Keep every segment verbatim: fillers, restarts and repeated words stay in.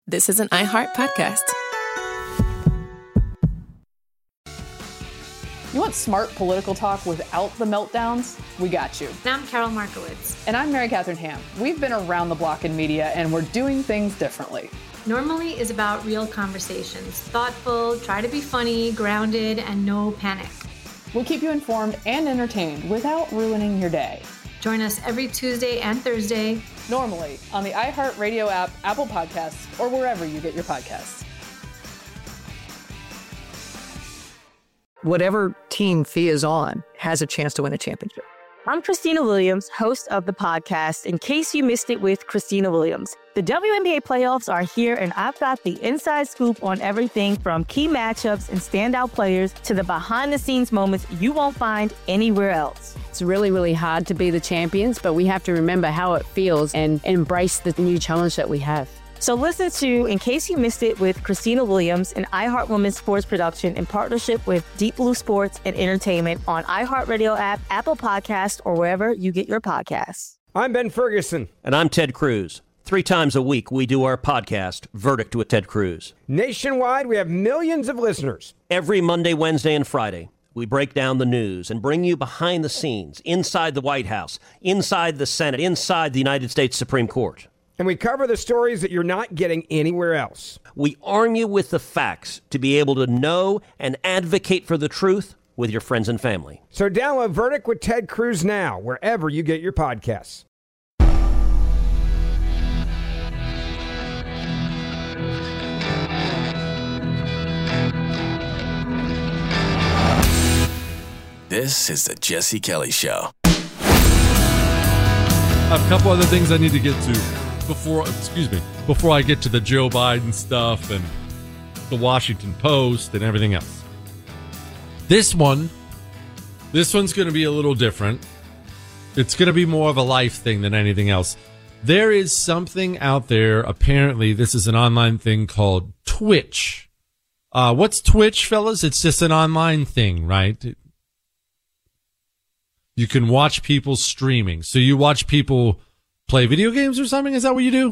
This is an iHeart podcast. You want smart political talk without the meltdowns? We got you. I'm Carol Markowitz. And I'm Mary Catherine Ham. We've been around the block in media, and we're doing things differently. Normally is about real conversations. Thoughtful, try to be funny, grounded, and no panic. We'll keep you informed and entertained without ruining your day. Join us every Tuesday and Thursday. Normally on the iHeartRadio app, Apple Podcasts, or wherever you get your podcasts. Whatever team Fee is on has a chance to win a championship. I'm Christina Williams, host of the podcast, In Case You Missed It with Christina Williams. The W N B A playoffs are here, and I've got the inside scoop on everything from key matchups and standout players to the behind-the-scenes moments you won't find anywhere else. It's really, really hard to be the champions, but we have to remember how it feels and embrace the new challenge that we have. So listen to In Case You Missed It with Christina Williams, an iHeart Women's Sports production in partnership with Deep Blue Sports and Entertainment on iHeartRadio app, Apple Podcasts, or wherever you get your podcasts. I'm Ben Ferguson. And I'm Ted Cruz. Three times a week, we do our podcast, Verdict with Ted Cruz. Nationwide, we have millions of listeners. Every Monday, Wednesday, and Friday, we break down the news and bring you behind the scenes, inside the White House, inside the Senate, inside the United States Supreme Court. And we cover the stories that you're not getting anywhere else. We arm you with the facts to be able to know and advocate for the truth with your friends and family. So download Verdict with Ted Cruz now, wherever you get your podcasts. This is the Jesse Kelly Show. I have a couple other things I need to get to before, excuse me, before I get to the Joe Biden stuff and the Washington Post and everything else. This one, this one's going to be a little different. It's going to be more of a life thing than anything else. There is something out there, apparently, this is an online thing called Twitch. Uh, what's Twitch, fellas? It's just an online thing, right? You can watch people streaming. So you watch people play video games or something? Is that what you do?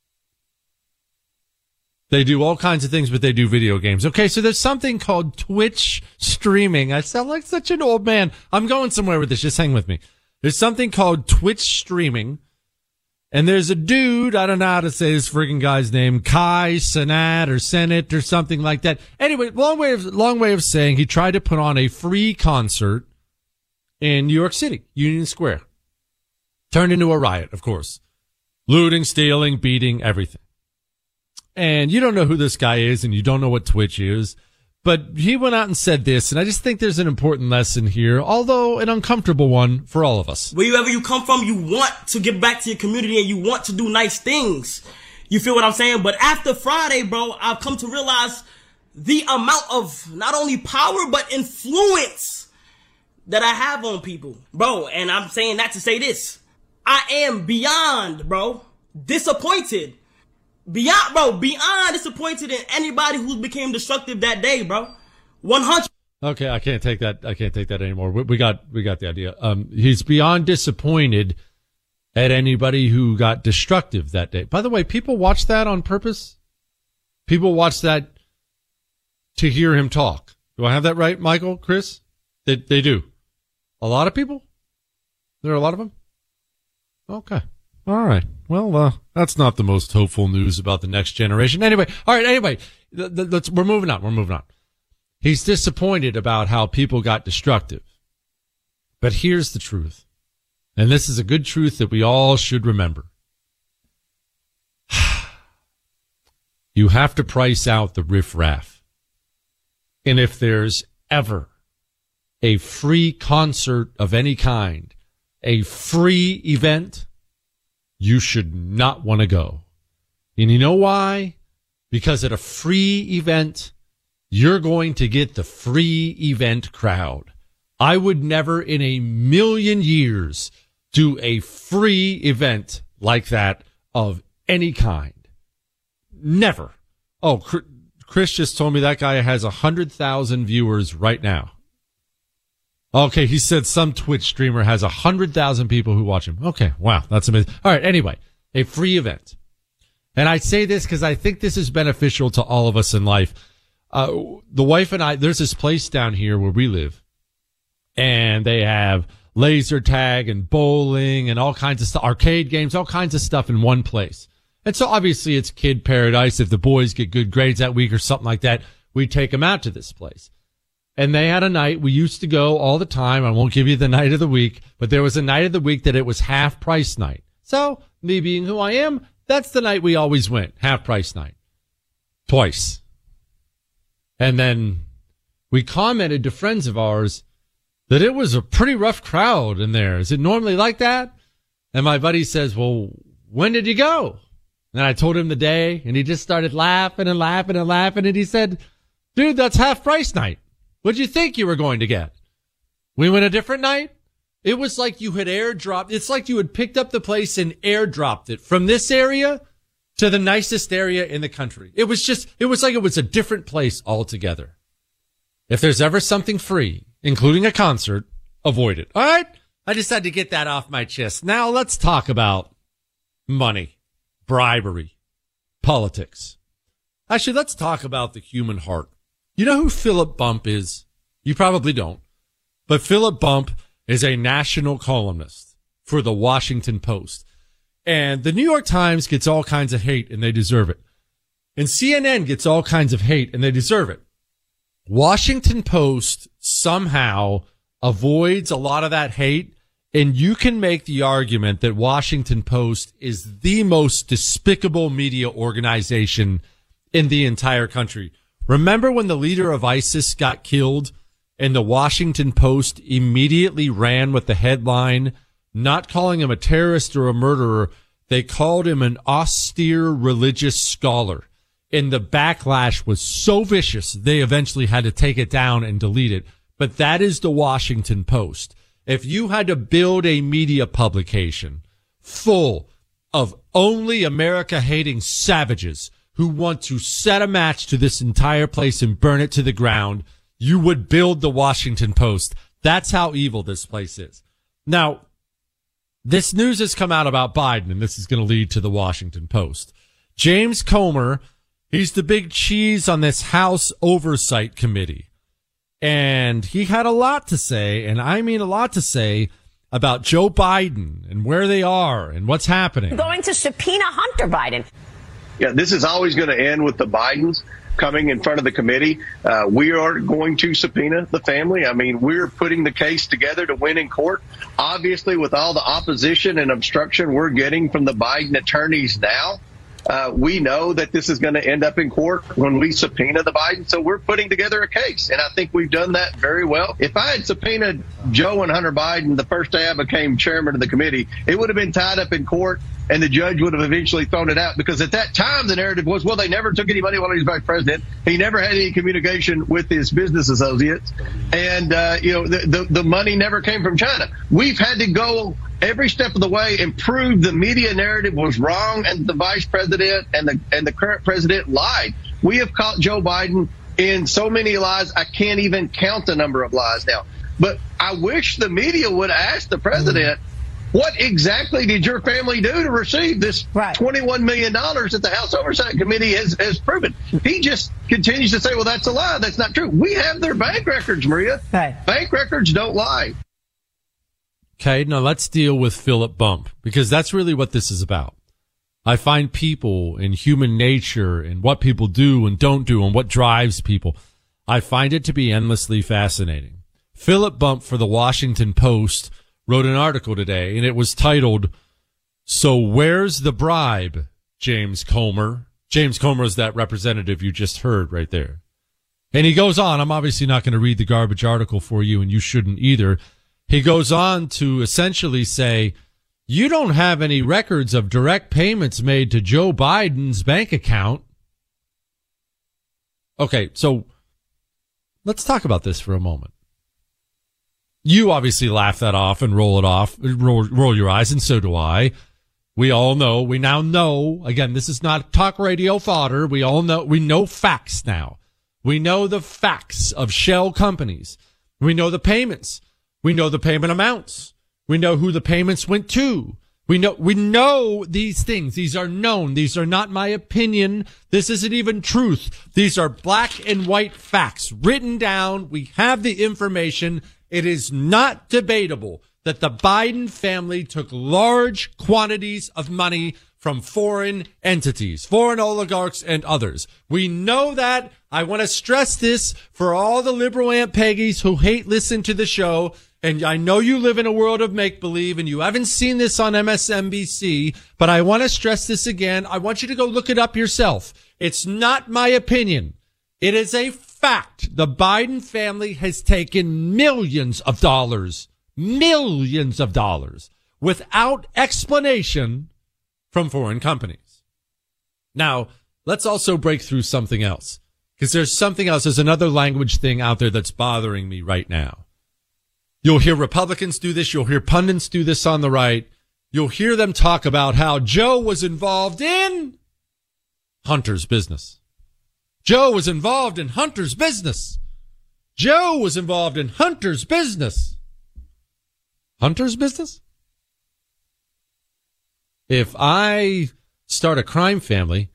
They do all kinds of things, but they do video games. Okay, so there's something called Twitch streaming. I sound like such an old man. I'm going somewhere with this. Just hang with me. There's something called Twitch streaming. And there's a dude, I don't know how to say this friggin' guy's name, Kai Cenat or Senate or something like that. Anyway, long way of, long way of saying he tried to put on a free concert in New York City, Union Square. Turned into a riot, of course. Looting, stealing, beating, everything. And you don't know who this guy is, and you don't know what Twitch is. But he went out and said this, and I just think there's an important lesson here, although an uncomfortable one for all of us. Wherever you come from, you want to give back to your community, and you want to do nice things. You feel what I'm saying? But after Friday, bro, I've come to realize the amount of not only power, but influence that I have on people, bro. And I'm saying that to say this. I am beyond, bro, disappointed. Beyond, bro, beyond disappointed in anybody who became destructive that day, bro. one hundred. Okay, I can't take that. I can't take that anymore. We, we got, we got the idea. Um, he's beyond disappointed at anybody who got destructive that day. By the way, people watch that on purpose. People watch that to hear him talk. Do I have that right, Michael, Chris? They, they do. A lot of people? There are a lot of them? Okay. All right. Well, uh, that's not the most hopeful news about the next generation. Anyway, all right. Anyway, th- th- let's, we're moving on. We're moving on. He's disappointed about how people got destructive. But here's the truth. And this is a good truth that we all should remember. You have to price out the riffraff. And if there's ever a free concert of any kind, a free event, you should not want to go. And you know why? Because at a free event, you're going to get the free event crowd. I would never in a million years do a free event like that of any kind. Never. Oh, Chris just told me that guy has one hundred thousand viewers right now. Okay, he said some Twitch streamer has one hundred thousand people who watch him. Okay, wow, that's amazing. All right, anyway, a free event. And I say this because I think this is beneficial to all of us in life. Uh, the wife and I, there's this place down here where we live, and they have laser tag and bowling and all kinds of stuff, arcade games, all kinds of stuff in one place. And so obviously it's kid paradise. If the boys get good grades that week or something like that, we take them out to this place. And they had a night, we used to go all the time. I won't give you the night of the week, but there was a night of the week that it was half price night. So me being who I am, that's the night we always went, half price night. Twice. And then we commented to friends of ours that it was a pretty rough crowd in there. Is it normally like that? And my buddy says, well, when did you go? And I told him the day, and he just started laughing and laughing and laughing. And he said, dude, that's half price night. What'd you think you were going to get? We went a different night. It was like you had airdropped. It's like you had picked up the place and airdropped it from this area to the nicest area in the country. It was just, it was like it was a different place altogether. If there's ever something free, including a concert, avoid it. All right? I just had to get that off my chest. Now let's talk about money, bribery, politics. Actually, let's talk about the human heart. You know who Philip Bump is? You probably don't. But Philip Bump is a national columnist for the Washington Post. And the New York Times gets all kinds of hate, and they deserve it. And C N N gets all kinds of hate, and they deserve it. Washington Post somehow avoids a lot of that hate, and you can make the argument that Washington Post is the most despicable media organization in the entire country. Remember when the leader of ISIS got killed and the Washington Post immediately ran with the headline, not calling him a terrorist or a murderer, they called him an austere religious scholar. And the backlash was so vicious, they eventually had to take it down and delete it. But that is the Washington Post. If you had to build a media publication full of only America-hating savages who want to set a match to this entire place and burn it to the ground, you would build the Washington Post. That's how evil this place is. Now, this news has come out about Biden, and this is going to lead to the Washington Post. James Comer, he's the big cheese on this House Oversight Committee. And he had a lot to say, and I mean a lot to say, about Joe Biden and where they are and what's happening. Going to subpoena Hunter Biden. Yeah, this is always going to end with the Bidens coming in front of the committee. Uh, we are going to subpoena the family. I mean, we're putting the case together to win in court. Obviously, with all the opposition and obstruction we're getting from the Biden attorneys now, Uh, we know that this is going to end up in court when we subpoena the Biden. So we're putting together a case, and I think we've done that very well. If I had subpoenaed Joe and Hunter Biden the first day I became chairman of the committee, it would have been tied up in court, and the judge would have eventually thrown it out, because at that time the narrative was, well, they never took any money while he was vice president. He never had any communication with his business associates, and uh, you know the, the the money never came from China. We've had to go every step of the way and prove the media narrative was wrong, and the vice president and the and the current president lied. We have caught Joe Biden in so many lies, I can't even count the number of lies now. But I wish the media would ask the president, what exactly did your family do to receive this right. twenty-one million dollars that the House Oversight Committee has, has proven? He just continues to say, well, that's a lie. That's not true. We have their bank records, Maria. Right. Bank records don't lie. Okay, now let's deal with Philip Bump, because that's really what this is about. I find people and human nature and what people do and don't do and what drives people. I find it to be endlessly fascinating. Philip Bump for the Washington Post wrote an article today, and it was titled, "So Where's the Bribe, James Comer?" James Comer is that representative you just heard right there. And he goes on. I'm obviously not going to read the garbage article for you, and you shouldn't either. He goes on to essentially say, you don't have any records of direct payments made to Joe Biden's bank account. Okay, so let's talk about this for a moment. You obviously laugh that off and roll it off, roll, roll your eyes, and so do I. We all know, we now know, again, this is not talk radio fodder. We all know, we know facts now. We know the facts of shell companies. We know the payments. We know the payment amounts. We know who the payments went to. We know, we know these things. These are known. These are not my opinion. This isn't even truth. These are black and white facts written down. We have the information. It is not debatable that the Biden family took large quantities of money from foreign entities, foreign oligarchs and others. We know that. I want to stress this for all the liberal Aunt Peggies who hate listen to the show. And I know you live in a world of make-believe and you haven't seen this on M S N B C, but I want to stress this again. I want you to go look it up yourself. It's not my opinion. It is a fact. The Biden family has taken millions of dollars, millions of dollars, without explanation from foreign companies. Now, let's also break through something else, because there's something else. There's another language thing out there that's bothering me right now. You'll hear Republicans do this. You'll hear pundits do this on the right. You'll hear them talk about how Joe was involved in Hunter's business. Joe was involved in Hunter's business. Joe was involved in Hunter's business. Hunter's business? If I start a crime family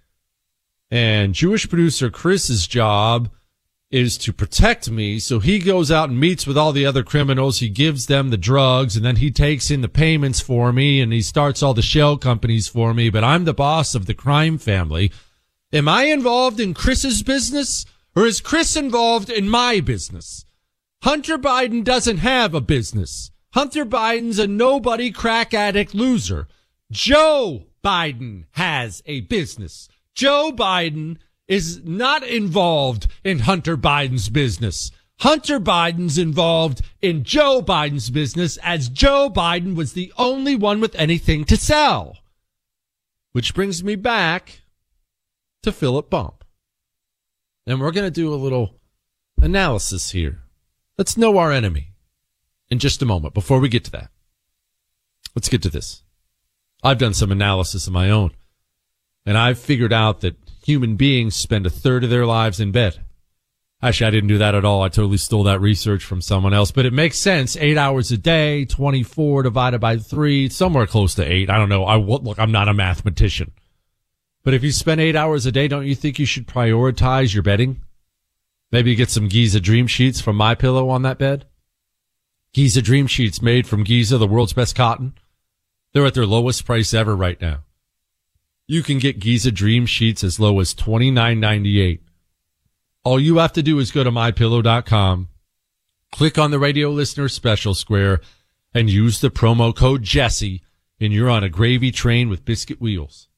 and Jewish producer Chris's job is to protect me, so he goes out and meets with all the other criminals, he gives them the drugs, and then he takes in the payments for me, and he starts all the shell companies for me, but I'm the boss of the crime family. Am I involved in Chris's business, or is Chris involved in my business? Hunter Biden doesn't have a business. Hunter Biden's a nobody crack addict loser. Joe Biden has a business. Joe Biden is not involved in Hunter Biden's business. Hunter Biden's involved in Joe Biden's business, as Joe Biden was the only one with anything to sell. Which brings me back to Philip Bump. And we're going to do a little analysis here. Let's know our enemy in just a moment. Before we get to that, let's get to this. I've done some analysis of my own, and I've figured out that human beings spend a third of their lives in bed. Actually, I didn't do that at all. I totally stole that research from someone else, but it makes sense. Eight hours a day, twenty-four divided by three, somewhere close to eight. I don't know. I look, I'm not a mathematician, but if you spend eight hours a day, don't you think you should prioritize your bedding? Maybe get some Giza Dream Sheets from MyPillow on that bed. Giza Dream Sheets made from Giza, the world's best cotton. They're at their lowest price ever right now. You can get Giza Dream Sheets as low as twenty-nine ninety-eight. All you have to do is go to my pillow dot com, click on the radio listener special square, and use the promo code Jesse, and you're on a gravy train with biscuit wheels.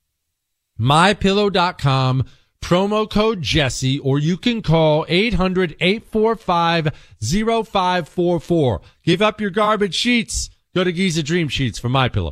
my pillow dot com, promo code Jesse, or you can call eight hundred, eight four five, zero five four four. Give up your garbage sheets. Go to Giza Dream Sheets for MyPillow.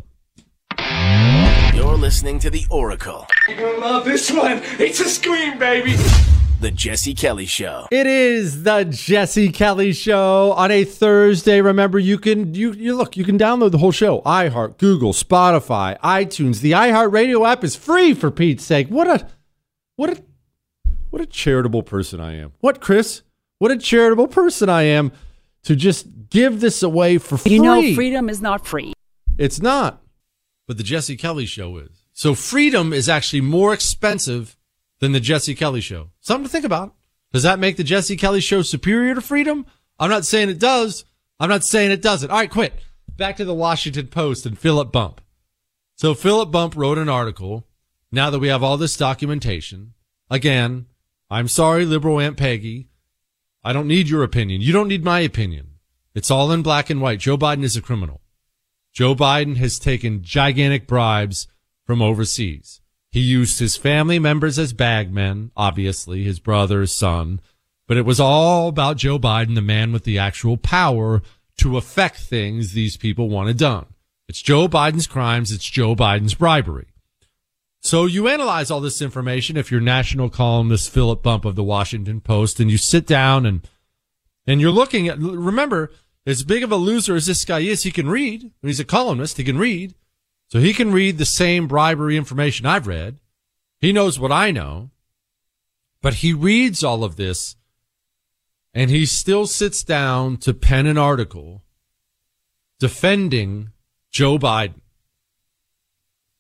You're listening to The Oracle. You're gonna love this one. It's a scream, baby. The Jesse Kelly Show. It is the Jesse Kelly Show on a Thursday. Remember, you can you, you look, you can download the whole show. iHeart, Google, Spotify, iTunes. The iHeart Radio app is free, for Pete's sake. What a what a what a charitable person I am. What, Chris? What a charitable person I am to just give this away for free. You know, freedom is not free. It's not. But the Jesse Kelly Show is. So freedom is actually more expensive than the Jesse Kelly Show. Something to think about. Does that make the Jesse Kelly Show superior to freedom? I'm not saying it does. I'm not saying it doesn't. All right, quit. Back to the Washington Post and Philip Bump. So Philip Bump wrote an article. Now that we have all this documentation, again, I'm sorry, liberal Aunt Peggy. I don't need your opinion. You don't need my opinion. It's all in black and white. Joe Biden is a criminal. Joe Biden has taken gigantic bribes from overseas. He used his family members as bagmen, obviously, his brother, his son. But it was all about Joe Biden, the man with the actual power to affect things these people wanted done. It's Joe Biden's crimes. It's Joe Biden's bribery. So you analyze all this information if you're national columnist Philip Bump of the Washington Post, and you sit down and and you're looking at, remember, as big of a loser as this guy is, he can read. He's a columnist. He can read. So he can read the same bribery information I've read. He knows what I know. But he reads all of this, and he still sits down to pen an article defending Joe Biden.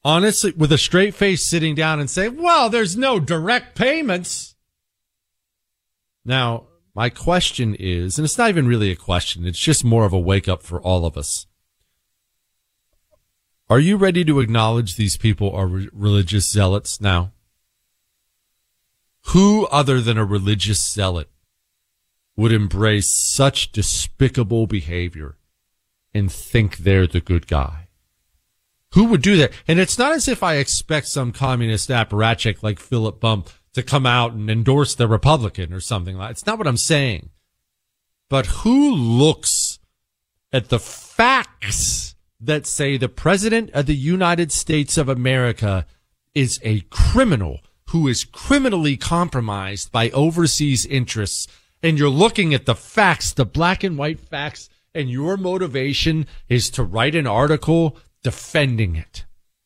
honestly, with a straight face sitting down and say, well, there's no direct payments. Now, my question is, and it's not even really a question, it's just more of a wake up for all of us. Are you ready to acknowledge these people are re- religious zealots now? Who other than a religious zealot would embrace such despicable behavior and think they're the good guy? Who would do that? And it's not as if I expect some communist apparatchik like Philip Bump to come out and endorse the Republican or something like that. It's not what I'm saying. But who looks at the facts that say the President of the United States of America is a criminal who is criminally compromised by overseas interests, and you're looking at the facts, the black and white facts, and your motivation is to write an article defending it?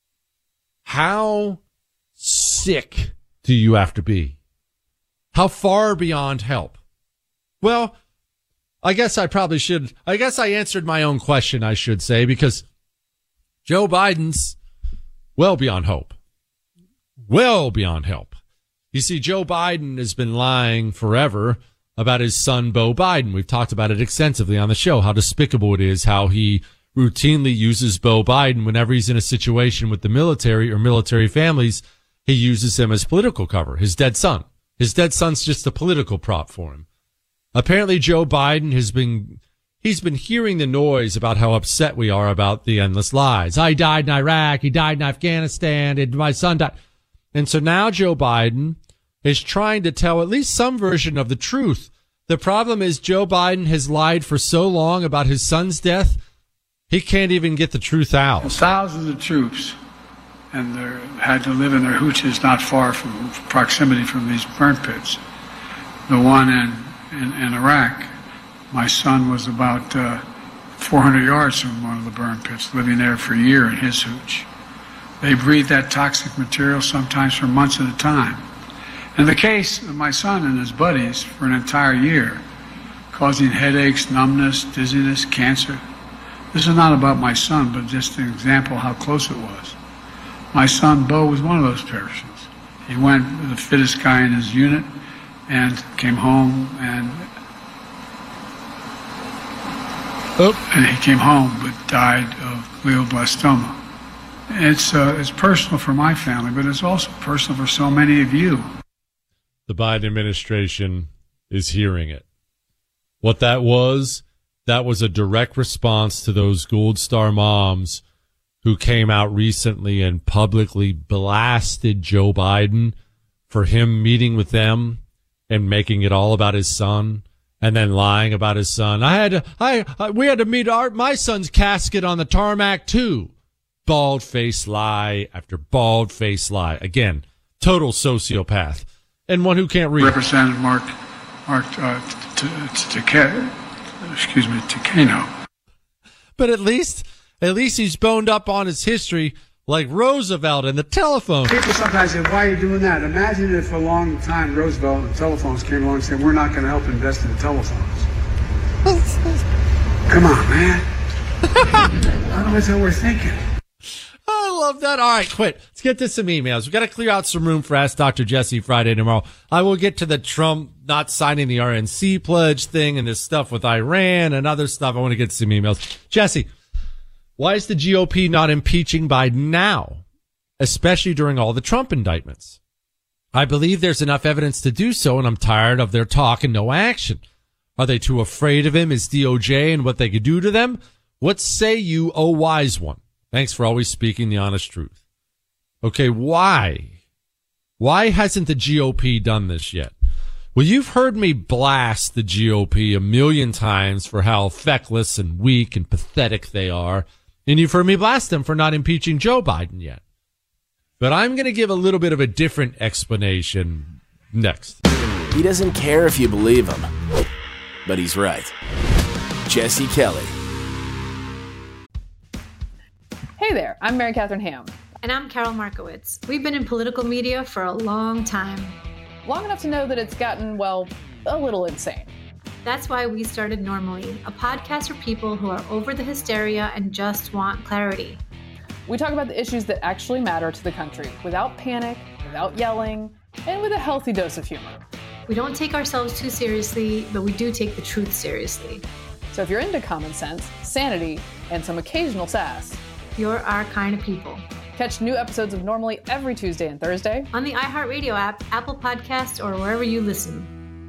How sick do you have to be? How far beyond help? Well, I guess I probably should. I guess I answered my own question, I should say, because Joe Biden's well beyond hope. Well beyond help. You see, Joe Biden has been lying forever about his son, Beau Biden. We've talked about it extensively on the show, how despicable it is, how he routinely uses Beau Biden whenever he's in a situation with the military or military families. He uses him as political cover, his dead son. His dead son's just a political prop for him. Apparently, Joe Biden has been, he's been hearing the noise about how upset we are about the endless lies. I died in Iraq. He died in Afghanistan. And my son died. And so now Joe Biden is trying to tell at least some version of the truth. The problem is Joe Biden has lied for so long about his son's death, he can't even get the truth out. Thousands of troops, and they had to live in their hooches not far from proximity from these burn pits. The one in, in, in Iraq, my son was about uh, four hundred yards from one of the burn pits, living there for a year in his hooch. They breathe that toxic material sometimes for months at a time. In the case of my son and his buddies, for an entire year, causing headaches, numbness, dizziness, cancer. This is not about my son, but just an example of how close it was. My son, Beau, was one of those persons. He went with the fittest guy in his unit and came home and, oh. and he came home but died of glioblastoma. It's, uh, it's personal for my family, but it's also personal for so many of you. The Biden administration is hearing it. What that was, that was a direct response to those Gold Star moms who came out recently and publicly blasted Joe Biden for him meeting with them and making it all about his son and then lying about his son. I had to, I, I we had to meet our, my son's casket on the tarmac too. Bald-faced lie after bald-faced lie. Again, total sociopath. And one who can't read. Representative Mark, Mark, uh, t- t- t- excuse me, Takano. But at least, at least he's boned up on his history like Roosevelt and the telephone. People sometimes say, why are you doing that? Imagine if for a long time Roosevelt and the telephones came along and said, we're not going to help invest in telephones. Come on, man. I don't know what we're thinking. I love that. All right, quit. Let's get to some emails. We've got to clear out some room for Ask Doctor Jesse Friday tomorrow. I will get to the Trump not signing the R N C pledge thing and this stuff with Iran and other stuff. I want to get to some emails. Jesse, why is the G O P not impeaching Biden now, especially during all the Trump indictments? I believe there's enough evidence to do so, and I'm tired of their talk and no action. Are they too afraid of him, his D O J, and what they could do to them? What say you, O wise one? Thanks for always speaking the honest truth. Okay, why? Why hasn't the G O P done this yet? Well, you've heard me blast the G O P a million times for how feckless and weak and pathetic they are, and you've heard me blast them for not impeaching Joe Biden yet. But I'm going to give a little bit of a different explanation next. He doesn't care if you believe him, but he's right. Jesse Kelly. Hey there, I'm Mary Catherine Ham. And I'm Carol Markowitz. We've been in political media for a long time. Long enough to know that it's gotten, well, a little insane. That's why we started Normally, a podcast for people who are over the hysteria and just want clarity. We talk about the issues that actually matter to the country without panic, without yelling, and with a healthy dose of humor. We don't take ourselves too seriously, but we do take the truth seriously. So if you're into common sense, sanity, and some occasional sass, you're our kind of people. Catch new episodes of Normally every Tuesday and Thursday on the iHeartRadio app, Apple Podcasts, or wherever you listen.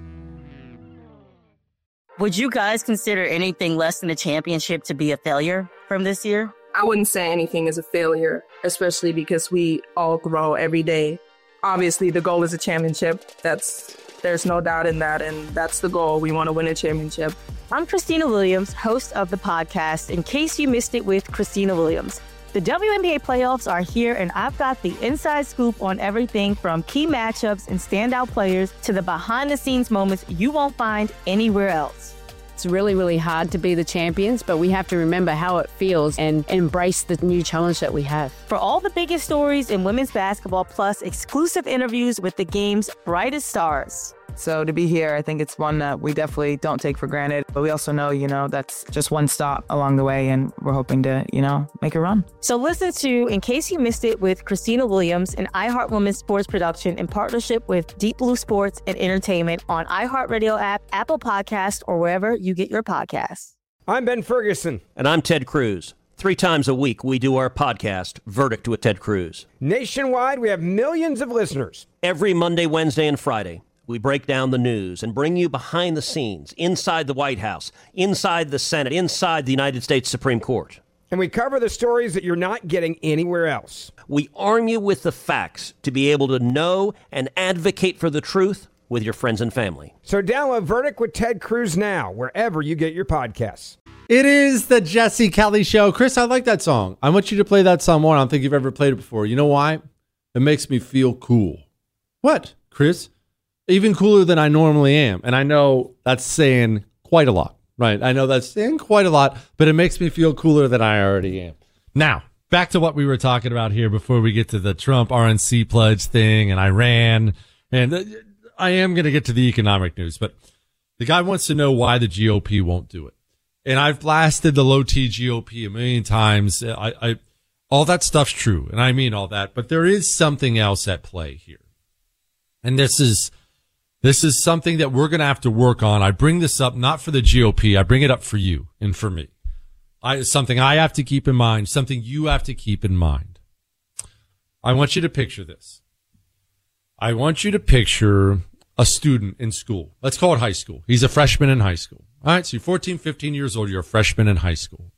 Would you guys consider anything less than a championship to be a failure from this year? I wouldn't say anything is a failure, especially because we all grow every day. Obviously, the goal is a championship. That's there's no doubt in that, and that's the goal. We want to win a championship. I'm Christina Williams, host of the podcast, In Case You Missed It with Christina Williams. The W N B A playoffs are here, and I've got the inside scoop on everything from key matchups and standout players to the behind-the-scenes moments you won't find anywhere else. It's really, really hard to be the champions, but we have to remember how it feels and embrace the new challenge that we have. For all the biggest stories in women's basketball, plus exclusive interviews with the game's brightest stars. So to be here, I think it's one that we definitely don't take for granted. But we also know, you know, that's just one stop along the way, and we're hoping to, you know, make a run. So listen to In Case You Missed It with Christina Williams, an iHeart Women's sports production in partnership with Deep Blue Sports and Entertainment on iHeartRadio app, Apple Podcasts, or wherever you get your podcasts. I'm Ben Ferguson. And I'm Ted Cruz. Three times a week, we do our podcast, Verdict with Ted Cruz. Nationwide, we have millions of listeners. Every Monday, Wednesday, and Friday, we break down the news and bring you behind the scenes, inside the White House, inside the Senate, inside the United States Supreme Court. And we cover the stories that you're not getting anywhere else. We arm you with the facts to be able to know and advocate for the truth with your friends and family. So download Verdict with Ted Cruz now, wherever you get your podcasts. It is the Jesse Kelly Show. Chris, I like that song. I want you to play that song more. I don't think you've ever played it before. You know why? It makes me feel cool. What, Chris? Even cooler than I normally am. And I know that's saying quite a lot, right? I know that's saying quite a lot, but it makes me feel cooler than I already am. Now, back to what we were talking about here before we get to the Trump R N C pledge thing and Iran. And I am going to get to the economic news, but the guy wants to know why the G O P won't do it. And I've blasted the low T G O P a million times. I, I, all that stuff's true, and I mean all that, but there is something else at play here. And this is... This is something that we're going to have to work on. I bring this up not for the G O P. I bring it up for you and for me. I, something I have to keep in mind, something you have to keep in mind. I want you to picture this. I want you to picture a student in school. Let's call it high school. He's a freshman in high school. All right, so you're fourteen, fifteen years old. You're a freshman in high school.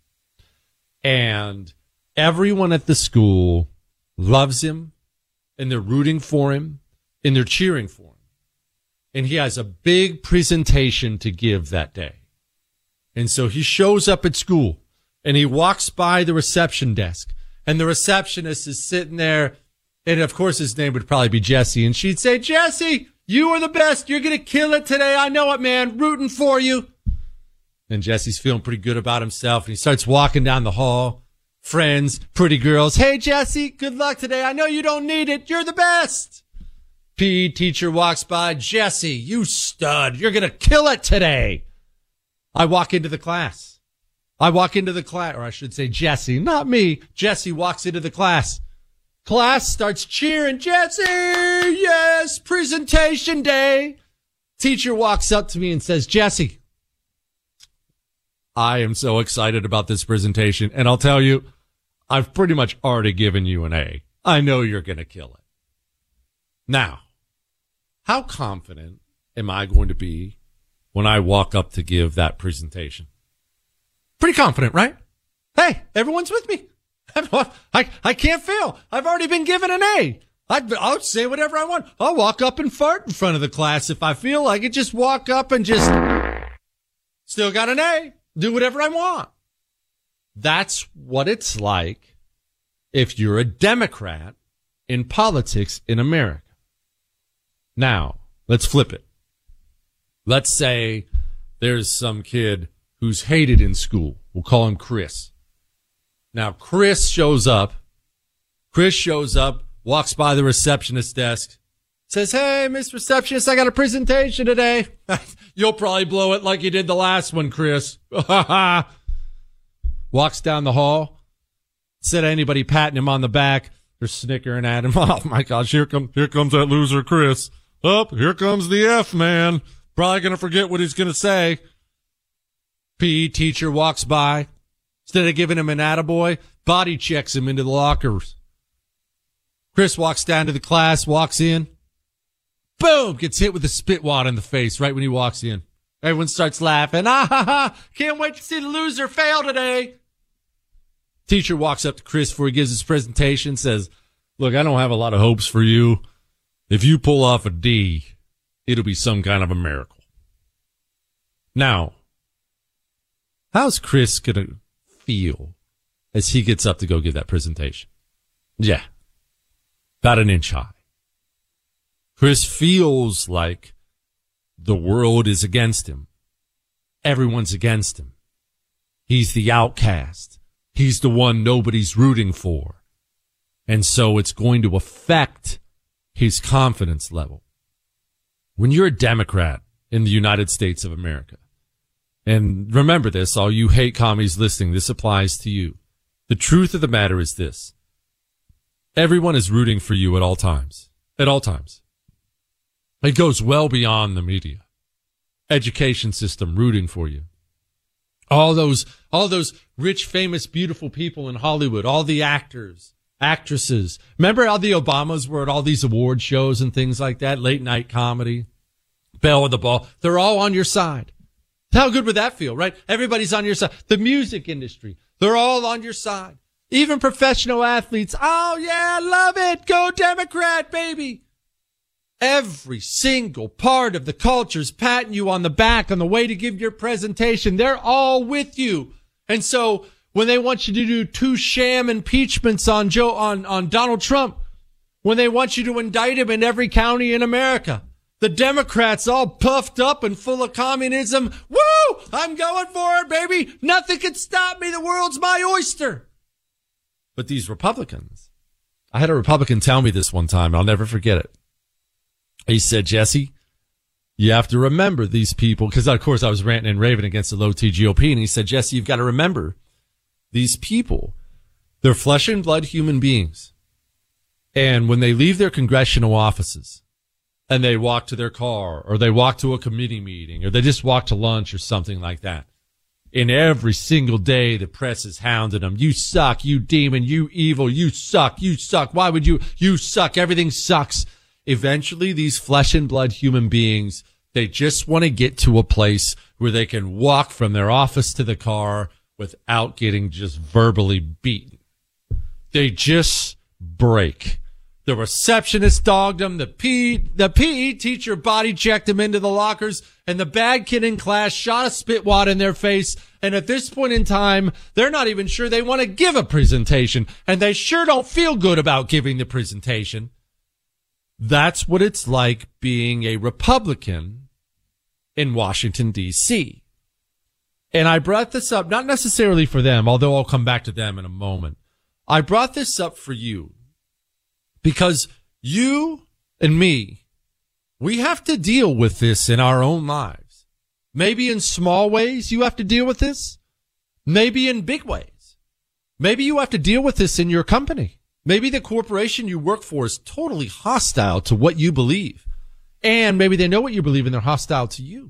And everyone at the school loves him, and they're rooting for him, and they're cheering for him. And he has a big presentation to give that day. And so he shows up at school and he walks by the reception desk, and the receptionist is sitting there. And of course his name would probably be Jesse. And she'd say, "Jesse, you are the best. You're going to kill it today. I know it, man. Rooting for you." And Jesse's feeling pretty good about himself. And he starts walking down the hall. Friends, pretty girls. "Hey, Jesse, good luck today. I know you don't need it. You're the best." P E teacher walks by. "Jesse, you stud. You're going to kill it today." I walk into the class. I walk into the class, or I should say Jesse, not me. Jesse walks into the class. Class starts cheering. "Jesse, yes, presentation day." Teacher walks up to me and says, "Jesse, I am so excited about this presentation. And I'll tell you, I've pretty much already given you an A. I know you're going to kill it." Now, how confident am I going to be when I walk up to give that presentation? Pretty confident, right? Hey, everyone's with me. I, I can't fail. I've already been given an A. I'd, I'll say whatever I want. I'll walk up and fart in front of the class if I feel like it. Just walk up and just still got an A. Do whatever I want. That's what it's like if you're a Democrat in politics in America. Now, let's flip it. Let's say there's some kid who's hated in school. We'll call him Chris. Now, Chris shows up. Chris shows up, walks by the receptionist desk, says, "Hey, Miss Receptionist, I got a presentation today." "You'll probably blow it like you did the last one, Chris." Walks down the hall. Instead of anybody patting him on the back, they're snickering at him. Oh my gosh, here comes here comes that loser Chris. Oh, here comes the F man. Probably gonna forget what he's gonna say. P E teacher walks by. Instead of giving him an attaboy, body checks him into the lockers. Chris walks down to the class, walks in. Boom! Gets hit with a spit wad in the face right when he walks in. Everyone starts laughing. Ah ha ha! Can't wait to see the loser fail today. Teacher walks up to Chris before he gives his presentation, says, look, I don't have a lot of hopes for you. If you pull off a D, it'll be some kind of a miracle. Now, how's Chris going to feel as he gets up to go give that presentation? Yeah, about an inch high. Chris feels like the world is against him. Everyone's against him. He's the outcast. He's the one nobody's rooting for. And so it's going to affect his confidence level. When you're a Democrat in the United States of America, and remember this, all you hate commies listening, this applies to you. The truth of the matter is this. Everyone is rooting for you at all times. At all times. It goes well beyond the media. Education system rooting for you. All those, all those rich, famous, beautiful people in Hollywood, all the actors, actresses. Remember how the Obamas were at all these award shows and things like that? Late night comedy, Belle of the Ball. They're all on your side. How good would that feel, right? Everybody's on your side. The music industry, they're all on your side. Even professional athletes. Oh yeah, love it. Go Democrat, baby. Every single part of the culture's patting you on the back on the way to give your presentation. They're all with you. And so when they want you to do two sham impeachments on Joe, on, on Donald Trump, when they want you to indict him in every county in America, the Democrats all puffed up and full of communism. Woo! I'm going for it, baby. Nothing can stop me. The world's my oyster. But these Republicans, I had a Republican tell me this one time. I'll never forget it. He said, Jesse, you have to remember these people, because of course I was ranting and raving against the low T G O P, and he said, Jesse, you've got to remember these people. They're flesh and blood human beings. And when they leave their congressional offices and they walk to their car or they walk to a committee meeting or they just walk to lunch or something like that, and every single day the press is hounding them. You suck, you demon, you evil, you suck, you suck. Why would you? You suck. Everything sucks. Eventually, these flesh and blood human beings, they just want to get to a place where they can walk from their office to the car without getting just verbally beaten. They just break. The receptionist dogged them. The P, the P E teacher body checked them into the lockers, and the bad kid in class shot a spit wad in their face. And at this point in time, they're not even sure they want to give a presentation, and they sure don't feel good about giving the presentation. That's what it's like being a Republican in Washington, D C And I brought this up, not necessarily for them, although I'll come back to them in a moment. I brought this up for you because you and me, we have to deal with this in our own lives. Maybe in small ways you have to deal with this. Maybe in big ways. Maybe you have to deal with this in your company. Maybe the corporation you work for is totally hostile to what you believe. And maybe they know what you believe and they're hostile to you.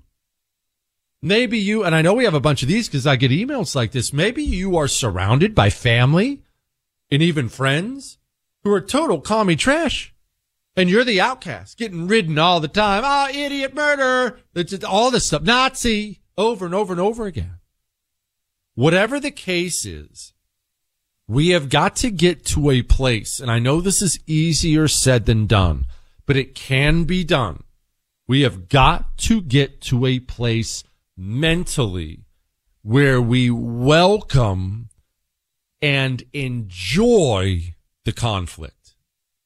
Maybe you, and I know we have a bunch of these because I get emails like this. Maybe you are surrounded by family and even friends who are total commie trash. And you're the outcast, getting ridden all the time. Oh, idiot, murderer. It's just all this stuff. Nazi, over and over and over again. Whatever the case is, we have got to get to a place, and I know this is easier said than done, but it can be done. We have got to get to a place mentally where we welcome and enjoy the conflict.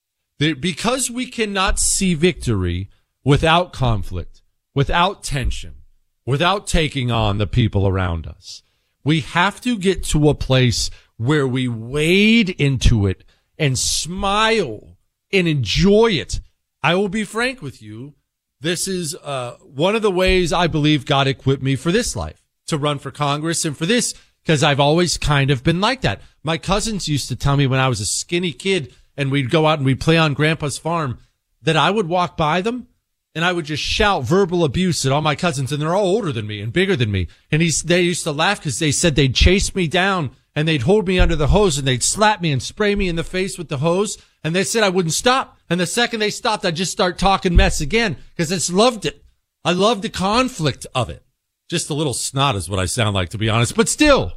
Because we cannot see victory without conflict, without tension, without taking on the people around us. We have to get to a place where we wade into it and smile and enjoy it. I will be frank with you. This is uh one of the ways I believe God equipped me for this life, to run for Congress and for this because I've always kind of been like that. My cousins used to tell me when I was a skinny kid and we'd go out and we'd play on Grandpa's farm that I would walk by them and I would just shout verbal abuse at all my cousins, and they're all older than me and bigger than me. And he's, they used to laugh because they said they'd chase me down and they'd hold me under the hose and they'd slap me and spray me in the face with the hose. And they said I wouldn't stop. And the second they stopped, I'd just start talking mess again because I just loved it. I loved the conflict of it. Just a little snot is what I sound like, to be honest. But still,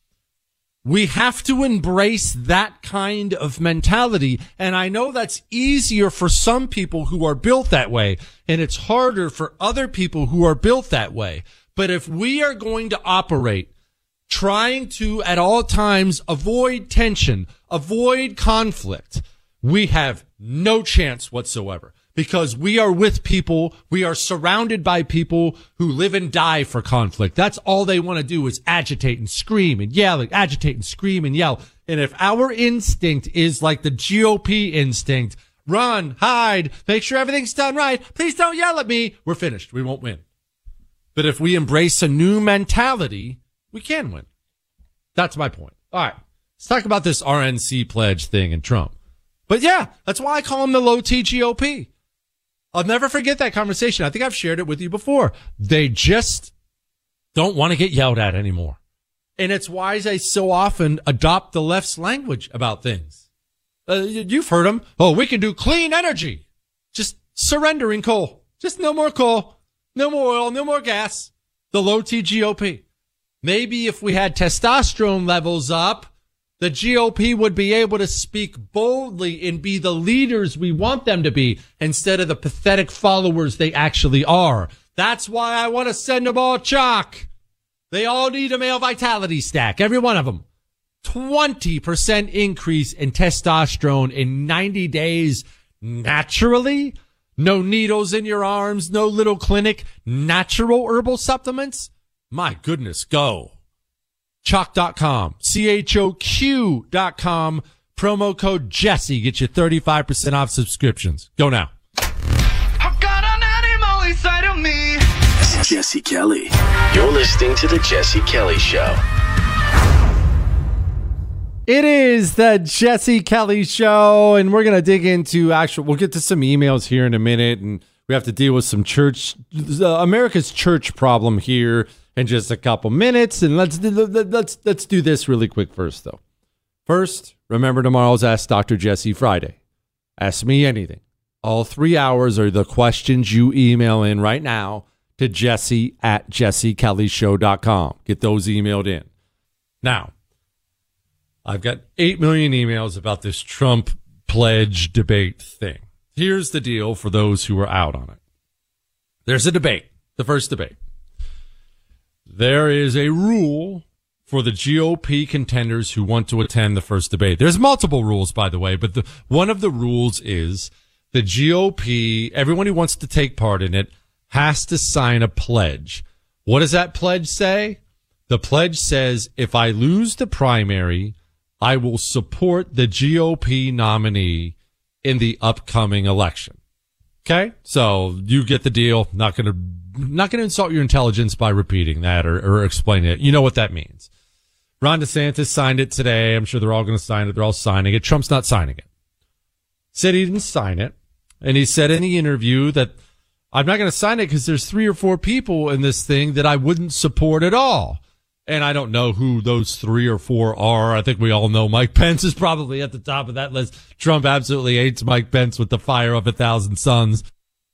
we have to embrace that kind of mentality. And I know that's easier for some people who are built that way, and it's harder for other people who are built that way. But if we are going to operate trying to, at all times, avoid tension, avoid conflict, we have no chance whatsoever. Because we are with people, we are surrounded by people who live and die for conflict. That's all they want to do is agitate and scream and yell, and agitate and scream and yell. And if our instinct is like the G O P instinct, run, hide, make sure everything's done right, please don't yell at me, we're finished. We won't win. But if we embrace a new mentality, we can win. That's my point. All right, let's talk about this R N C pledge thing and Trump. But yeah, that's why I call him the low T G O P. I'll never forget that conversation. I think I've shared it with you before. They just don't want to get yelled at anymore. And it's why they so often adopt the left's language about things. Uh, you've heard them. Oh, we can do clean energy. Just surrendering coal. Just no more coal. No more oil. No more gas. The low T G O P. Maybe if we had testosterone levels up, the G O P would be able to speak boldly and be the leaders we want them to be instead of the pathetic followers they actually are. That's why I want to send them all chalk. They all need a male vitality stack, every one of them. twenty percent increase in testosterone in ninety days naturally. No needles in your arms, no little clinic, natural herbal supplements. My goodness, go. Choq dot com, C H O Q dot com, promo code Jesse, get you thirty-five percent off subscriptions. Go now. I've got an animal inside of me. It's Jesse Kelly. You're listening to The Jesse Kelly Show. It is the Jesse Kelly Show, and we're going to dig into actual, we'll get to some emails here in a minute, and we have to deal with some church, uh, America's church problem here in just a couple minutes, and let's let's let's do this really quick first, though. First, remember tomorrow's Ask Doctor Jesse Friday. Ask me anything. All three hours are the questions you email in right now to Jesse at jesse kelly show dot com. Get those emailed in. Now, I've got eight million emails about this Trump pledge debate thing. Here's the deal for those who are out on it. There's a debate, the first debate. There is a rule for the G O P contenders who want to attend the first debate. There's multiple rules, by the way, but the, one of the rules is the G O P, everyone who wants to take part in it, has to sign a pledge. What does that pledge say? The pledge says, if I lose the primary, I will support the G O P nominee in the upcoming election. Okay? So you get the deal. Not going to Not going to insult your intelligence by repeating that or, or explaining it. You know what that means. Ron DeSantis signed it today. I'm sure they're all going to sign it. They're all signing it. Trump's not signing it. Said he didn't sign it. And he said in the interview that I'm not going to sign it because there's three or four people in this thing that I wouldn't support at all. And I don't know who those three or four are. I think we all know Mike Pence is probably at the top of that list. Trump absolutely hates Mike Pence with the fire of a thousand suns.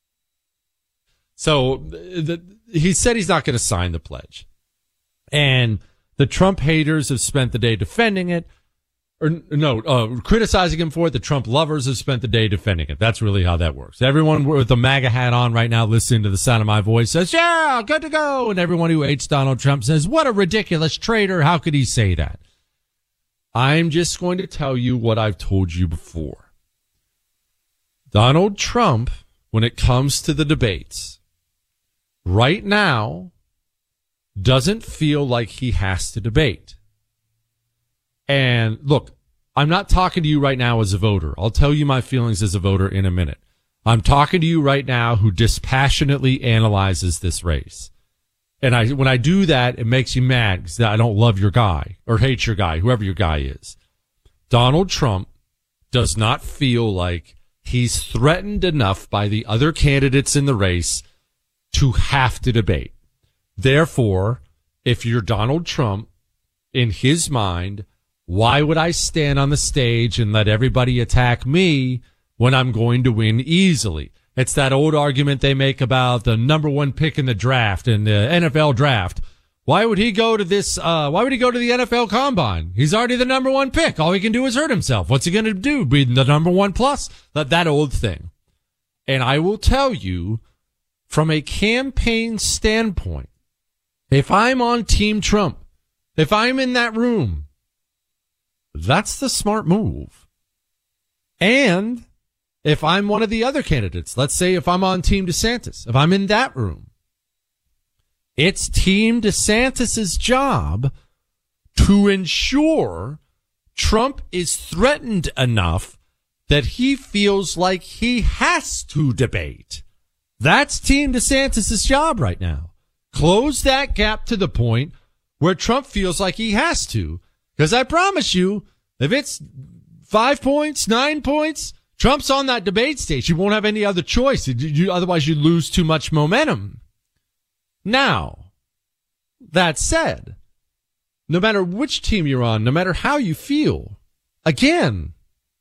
So the, he said he's not going to sign the pledge. And the Trump haters have spent the day defending it. Or no, uh, criticizing him for it. The Trump lovers have spent the day defending it. That's really how that works. Everyone with the MAGA hat on right now listening to the sound of my voice says, yeah, good to go. And everyone who hates Donald Trump says, what a ridiculous traitor. How could he say that? I'm just going to tell you what I've told you before. Donald Trump, when it comes to the debates, right now, doesn't feel like he has to debate. And look, I'm not talking to you right now as a voter. I'll tell you my feelings as a voter in a minute. I'm talking to you right now who dispassionately analyzes this race. And I, when I do that, it makes you mad because I don't love your guy or hate your guy, whoever your guy is. Donald Trump does not feel like he's threatened enough by the other candidates in the race to have to debate. Therefore, if you're Donald Trump, in his mind, why would I stand on the stage and let everybody attack me when I'm going to win easily? It's that old argument they make about the number one pick in the draft, in the N F L draft. Why would he go to this, uh, why would he go to the N F L combine? He's already the number one pick. All he can do is hurt himself. What's he going to do? Be the number one plus? That, that old thing. And I will tell you, from a campaign standpoint, if I'm on Team Trump, if I'm in that room, that's the smart move. And if I'm one of the other candidates, let's say if I'm on Team DeSantis, if I'm in that room, it's Team DeSantis's job to ensure Trump is threatened enough that he feels like he has to debate. That's Team DeSantis's job right now. Close that gap to the point where Trump feels like he has to. Because I promise you, if it's five points, nine points, Trump's on that debate stage. You won't have any other choice. You, you, otherwise, you lose too much momentum. Now, that said, no matter which team you're on, no matter how you feel, again,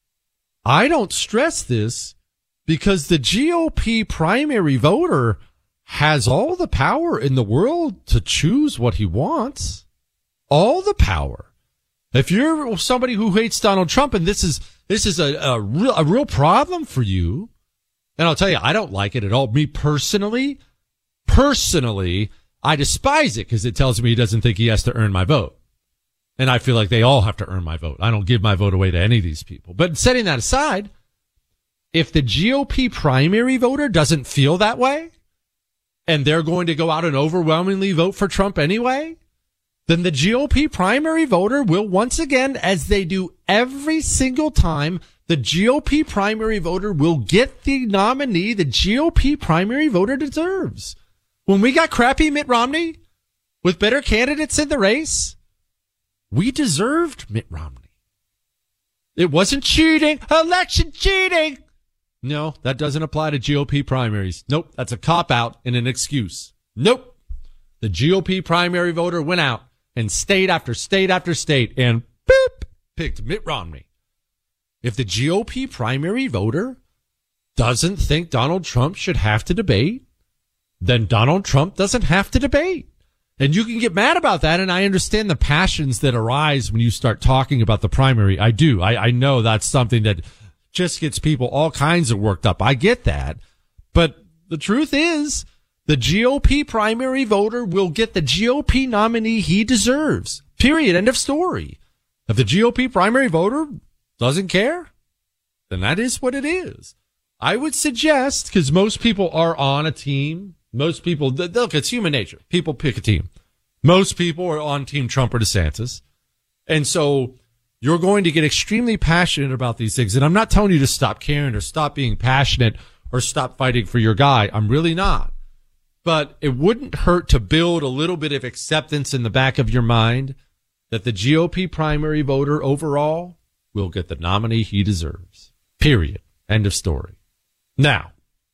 I don't stress this because the G O P primary voter has all the power in the world to choose what he wants. All the power. If you're somebody who hates Donald Trump and this is this is a, a real a real problem for you, and I'll tell you, I don't like it at all. Me personally, personally, I despise it because it tells me he doesn't think he has to earn my vote. And I feel like they all have to earn my vote. I don't give my vote away to any of these people. But setting that aside, if the G O P primary voter doesn't feel that way, and they're going to go out and overwhelmingly vote for Trump anyway, then the G O P primary voter will once again, as they do every single time, the G O P primary voter will get the nominee the G O P primary voter deserves. When we got crappy Mitt Romney with better candidates in the race, we deserved Mitt Romney. It wasn't cheating, election cheating. No, that doesn't apply to G O P primaries. Nope, that's a cop-out and an excuse. Nope. The G O P primary voter went out and state after state after state and boop, picked Mitt Romney. If the G O P primary voter doesn't think Donald Trump should have to debate, then Donald Trump doesn't have to debate. And you can get mad about that, and I understand the passions that arise when you start talking about the primary. I do. I, I know that's something that just gets people all kinds of worked up. I get that. But the truth is, the G O P primary voter will get the G O P nominee he deserves. Period. End of story. If the G O P primary voter doesn't care, then that is what it is. I would suggest, because most people are on a team, most people, look, it's human nature. People pick a team. Most people are on Team Trump or DeSantis. And so you're going to get extremely passionate about these things. And I'm not telling you to stop caring or stop being passionate or stop fighting for your guy. I'm really not. But it wouldn't hurt to build a little bit of acceptance in the back of your mind that the G O P primary voter overall will get the nominee he deserves. Period. End of story. Now,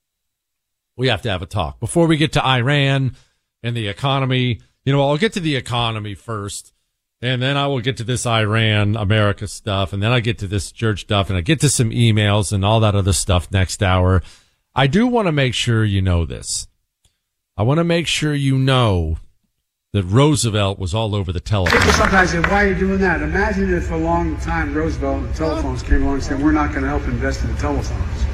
we have to have a talk. Before we get to Iran and the economy, you know, I'll get to the economy first, and then I will get to this Iran, America stuff, and then I get to this church stuff, and I get to some emails and all that other stuff next hour. I do want to make sure you know this. I want to make sure you know that Roosevelt was all over the telephone. People sometimes say, why are you doing that? Imagine if for a long time Roosevelt and the telephones came along and said, we're not going to help invest in the telephones.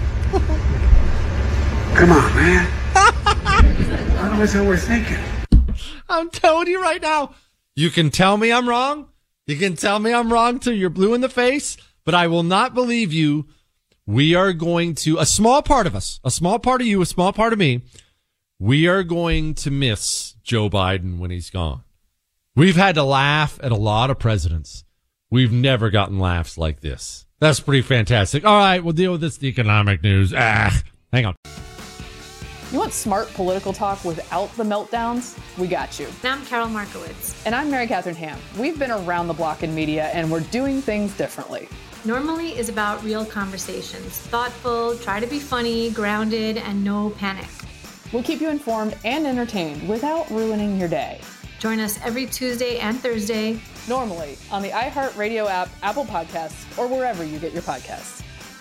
Come on, man. I don't know what we're thinking. I'm telling you right now, you can tell me I'm wrong. You can tell me I'm wrong till you're blue in the face, but I will not believe you. We are going to, a small part of us, a small part of you, a small part of me, we are going to miss Joe Biden when he's gone. We've had to laugh at a lot of presidents. We've never gotten laughs like this. That's pretty fantastic. All right, we'll deal with this economic news. Ah, hang on. You want smart political talk without the meltdowns? We got you. And I'm Carol Markowitz. And I'm Mary Catherine Ham. We've been around the block in media, and we're doing things differently. Normally is about real conversations. Thoughtful, try to be funny, grounded, and no panic. We'll keep you informed and entertained without ruining your day. Join us every Tuesday and Thursday. Normally on the iHeartRadio app, Apple Podcasts, or wherever you get your podcasts.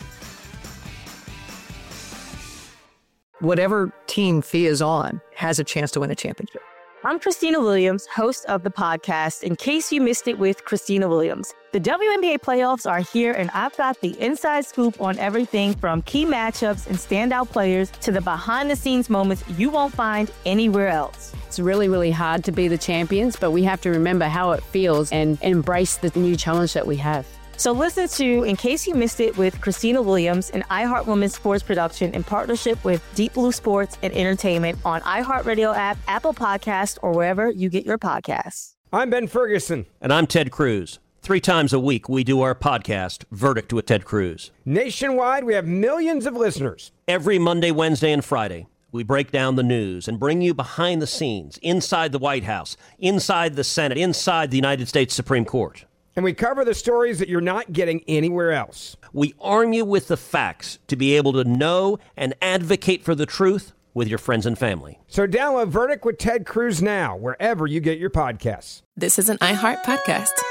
Whatever team Fee is on has a chance to win a championship. I'm Christina Williams, host of the podcast In Case You Missed It with Christina Williams. The W N B A playoffs are here, and I've got the inside scoop on everything from key matchups and standout players to the behind-the-scenes moments you won't find anywhere else. It's really, really hard to be the champions, but we have to remember how it feels and embrace the new challenge that we have. So listen to In Case You Missed It with Christina Williams, an iHeart Women's sports production in partnership with Deep Blue Sports and Entertainment on iHeartRadio app, Apple Podcast, or wherever you get your podcasts. I'm Ben Ferguson. And I'm Ted Cruz. Three times a week, we do our podcast, Verdict with Ted Cruz. Nationwide, we have millions of listeners. Every Monday, Wednesday, and Friday, we break down the news and bring you behind the scenes, inside the White House, inside the Senate, inside the United States Supreme Court. And we cover the stories that you're not getting anywhere else. We arm you with the facts to be able to know and advocate for the truth with your friends and family. So download Verdict with Ted Cruz now, wherever you get your podcasts. This is an iHeart podcast.